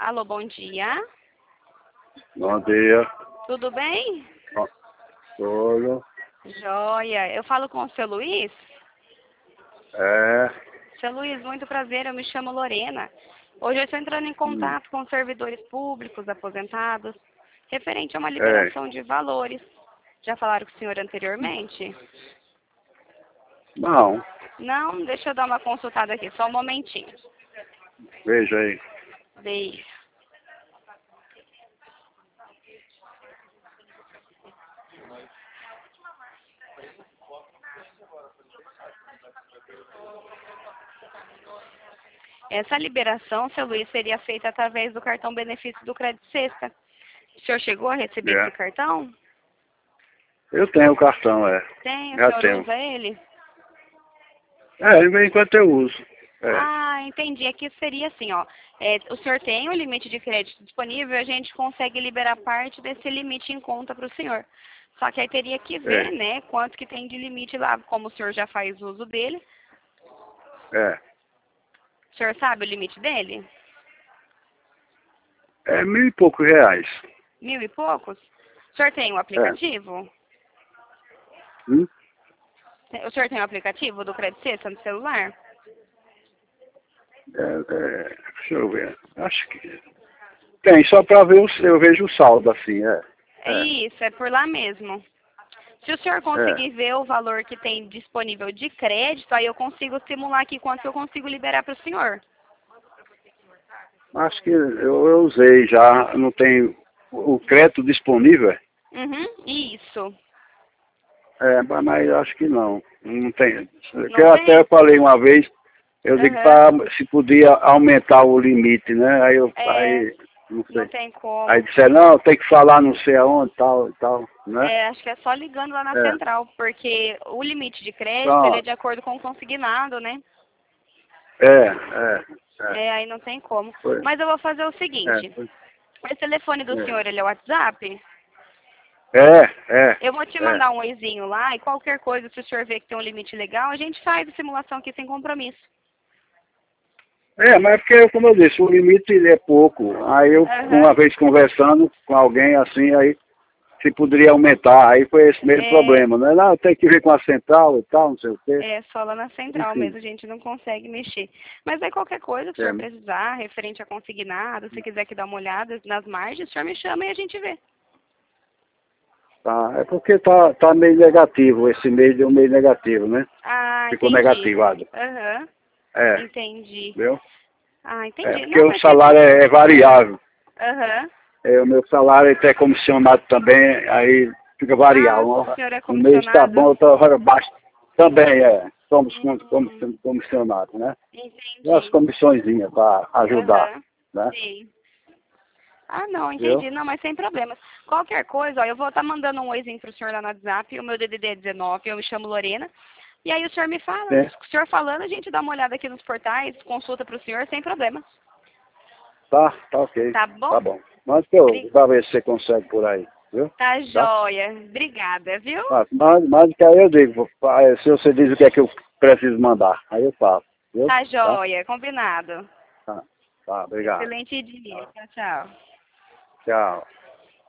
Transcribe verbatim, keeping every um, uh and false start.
Alô, bom dia. Bom dia. Tudo bem? Ó, Tudo. Joia. Eu falo com o seu Luiz? É. Seu Luiz, muito prazer. Eu me chamo Lorena. Hoje eu estou entrando em Hum, contato com servidores públicos, aposentados, referente a uma é. liberação de valores. Já falaram com o senhor anteriormente? Não, Não? Deixa eu dar uma consultada aqui, só um momentinho. veja aí. Beijo. Essa liberação, seu Luiz, seria feita através do cartão benefício do Crédito Sexta. O senhor chegou a receber esse É. cartão? Eu tenho o cartão, é. Tem, o Já senhor tenho. usa ele? É, de vez em quando eu uso. É. Ah, entendi. Aqui seria assim, ó. É, o senhor tem o limite de crédito disponível, a gente consegue liberar parte desse limite em conta para o senhor. Só que aí teria que ver, É. né, quanto que tem de limite lá, como o senhor já faz uso dele. É. O senhor sabe o limite dele? É mil e poucos reais. Mil e poucos? O senhor tem o É. aplicativo? Hum? O senhor tem o aplicativo do Crédito Sexta no celular? É, é, deixa eu ver. Acho que tem, só para ver o, eu vejo o saldo assim, é. É É. isso, é por lá mesmo. Se o senhor É. conseguir ver o valor que tem disponível de crédito, aí eu consigo simular aqui quanto eu consigo liberar para o senhor. Acho que eu, eu usei já, não tem o crédito disponível. É, Uhum, isso. É, mas mas acho que não. Não tem. Que Não eu até tem? falei uma vez, eu digo Aham. pra, se podia aumentar o limite, né? Aí eu É, aí, não não sei. tem Aí como. disseram, não, tem que falar não sei aonde, tal e tal, né? É, acho que é só ligando lá na É. central, porque o limite de crédito, ele é Então, de acordo com o consignado, né? é, é, é. É, aí não tem como. Foi, Mas eu vou fazer o é, seguinte. foi, Esse telefone do senhor, ele é o WhatsApp? é, é, Eu vou te é. mandar um oizinho lá e qualquer coisa, se o senhor ver que tem um limite legal, a gente faz a simulação aqui sem compromisso. É, mas é porque, como eu disse, o limite ele é pouco. Aí eu, uma Aham. vez conversando com alguém assim, aí se poderia aumentar. Aí foi esse mesmo É, problema, né? Não, tem que ver com a central e tal, não sei o quê. é só lá na central Enfim, mesmo, a gente não consegue mexer. Mas aí qualquer coisa que o é, senhor precisar, referente a consignado, se quiser que dá uma olhada nas margens, o senhor me chama e a gente vê. tá, é porque tá, tá meio negativo, esse mês deu meio negativo, né? Ah, Ficou entendi. negativado. Aham, É, entendi. viu? Ah, É, entendi. porque Não, o mas sem salário é, é problema. variável. Aham. É, o meu salário é comissionado também, aí fica Ah, variável. o Um, senhor é um mês tá comissionado? bom, outra hora baixo. Também é, somos com- com- Hum, comissionados, né? E as entendi. comissõezinhas para ajudar, Aham, né? sim. Ah, não, Viu? entendi. Não, mas sem problemas. Qualquer coisa, ó, eu vou estar mandando um oizinho pro senhor lá no WhatsApp. O meu D D D é dezenove, eu me chamo Lorena. E aí o senhor me fala. É, O senhor falando, a gente dá uma olhada aqui nos portais, consulta pro senhor, sem problema. tá, tá ok, Tá bom? tá bom. Mas que eu, Bri- pra ver se você consegue por aí, viu? Tá Tá? joia. Obrigada, viu? Mas, mas, mas que aí eu digo, pa- se você diz o que é que eu preciso mandar, aí eu faço, viu? Tá Tá? joia. Combinado. Tá, tá, obrigado. Excelente dia. Tá. Tchau, tchau. Tchau.